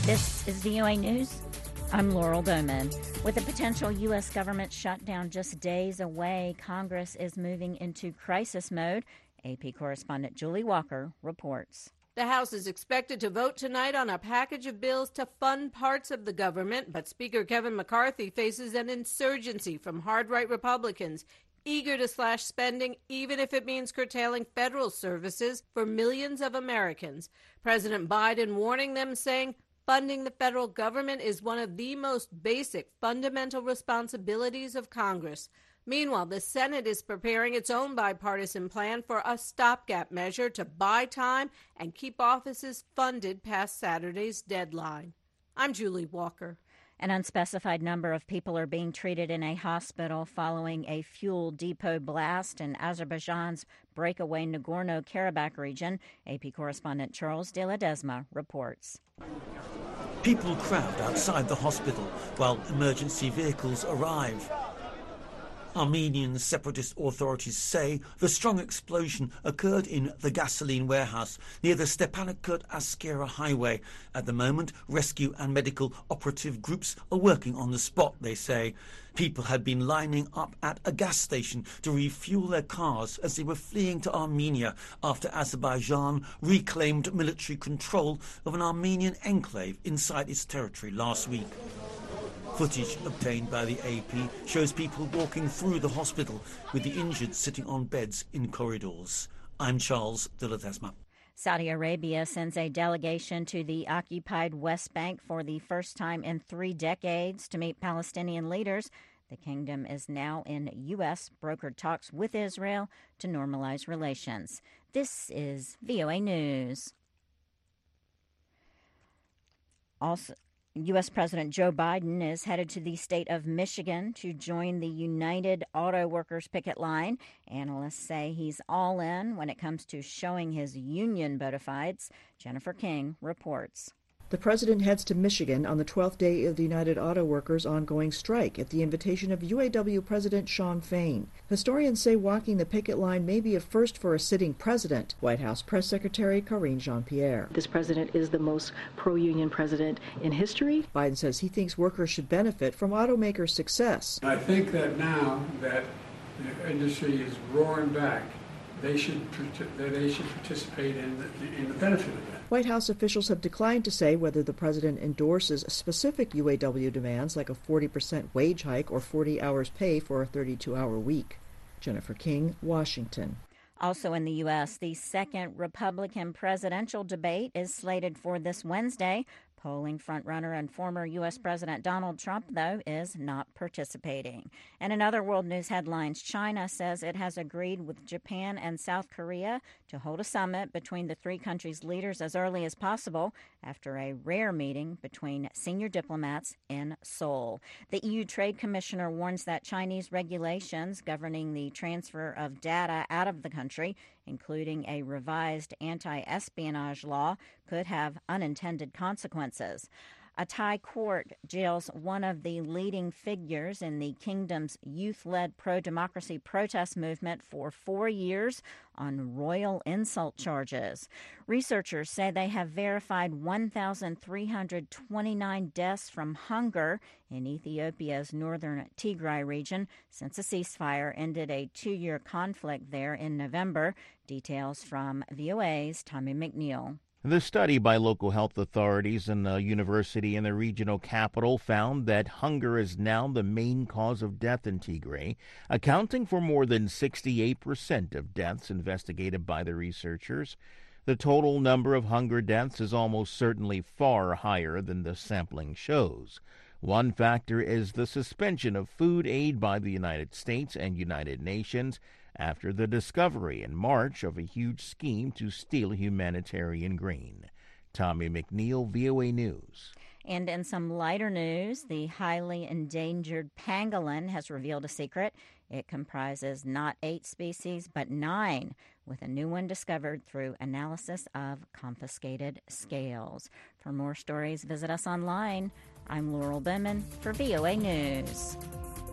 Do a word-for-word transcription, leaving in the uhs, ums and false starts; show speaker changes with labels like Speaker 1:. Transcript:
Speaker 1: This is V O A News. I'm Laurel Bowman. With the potential U S government shutdown just days away, Congress is moving into crisis mode. A P correspondent Julie Walker reports.
Speaker 2: The House is expected to vote tonight on a package of bills to fund parts of the government, but Speaker Kevin McCarthy faces an insurgency from hard-right Republicans eager to slash spending, even if it means curtailing federal services for millions of Americans. President Biden warning them, saying, funding the federal government is one of the most basic fundamental responsibilities of Congress. Meanwhile, the Senate is preparing its own bipartisan plan for a stopgap measure to buy time and keep offices funded past Saturday's deadline. I'm Julie Walker.
Speaker 1: An unspecified number of people are being treated in a hospital following a fuel depot blast in Azerbaijan's breakaway Nagorno-Karabakh region. A P correspondent Charles de Ledesma reports.
Speaker 3: People crowd outside the hospital while emergency vehicles arrive. Armenian separatist authorities say the strong explosion occurred in the gasoline warehouse near the Stepanakert Askera highway. At the moment, rescue and medical operative groups are working on the spot, they say. People had been lining up at a gas station to refuel their cars as they were fleeing to Armenia after Azerbaijan reclaimed military control of an Armenian enclave inside its territory last week. Footage obtained by the A P shows people walking through the hospital with the injured sitting on beds in corridors. I'm Charles de Ledesma.
Speaker 1: Saudi Arabia sends a delegation to the occupied West Bank for the first time in three decades to meet Palestinian leaders. The kingdom is now in U S brokered talks with Israel to normalize relations. This is V O A News. Also, U S President Joe Biden is headed to the state of Michigan to join the United Auto Workers picket line. Analysts say he's all in when it comes to showing his union bona fides. Jennifer King reports.
Speaker 4: The president heads to Michigan on the twelfth day of the United Auto Workers' ongoing strike at the invitation of U A W President Shawn Fain. Historians say walking the picket line may be a first for a sitting president. White House Press Secretary Karine Jean-Pierre.
Speaker 5: This president is the most pro-union president in history.
Speaker 4: Biden says he thinks workers should benefit from automakers' success.
Speaker 6: I think that now that the industry is roaring back, they should that they should participate in the, in the benefit of that.
Speaker 4: White House officials have declined to say whether the president endorses specific U A W demands like a forty percent wage hike or forty hours pay for a thirty-two hour week. Jennifer King, Washington.
Speaker 1: Also in the U S, the second Republican presidential debate is slated for this Wednesday. Polling frontrunner and former U S President Donald Trump, though, is not participating. And in other world news headlines, China says it has agreed with Japan and South Korea to hold a summit between the three countries' leaders as early as possible after a rare meeting between senior diplomats in Seoul. The E U Trade Commissioner warns that Chinese regulations governing the transfer of data out of the country, including a revised anti-espionage law, could have unintended consequences. A Thai court jails one of the leading figures in the kingdom's youth-led pro-democracy protest movement for four years on royal insult charges. Researchers say they have verified one thousand three hundred twenty-nine deaths from hunger in Ethiopia's northern Tigray region since a ceasefire ended a two-year conflict there in November. Details from V O A's Tommy McNeil.
Speaker 7: The study by local health authorities and the university in the regional capital found that hunger is now the main cause of death in Tigray, accounting for more than sixty-eight percent of deaths investigated by the researchers. The total number of hunger deaths is almost certainly far higher than the sampling shows. One factor is the suspension of food aid by the United States and United Nations after the discovery in March of a huge scheme to steal humanitarian grain. Tommy McNeil, V O A News.
Speaker 1: And in some lighter news, the highly endangered pangolin has revealed a secret. It comprises not eight species, but nine, with a new one discovered through analysis of confiscated scales. For more stories, visit us online. I'm Laurel Bowman for V O A News.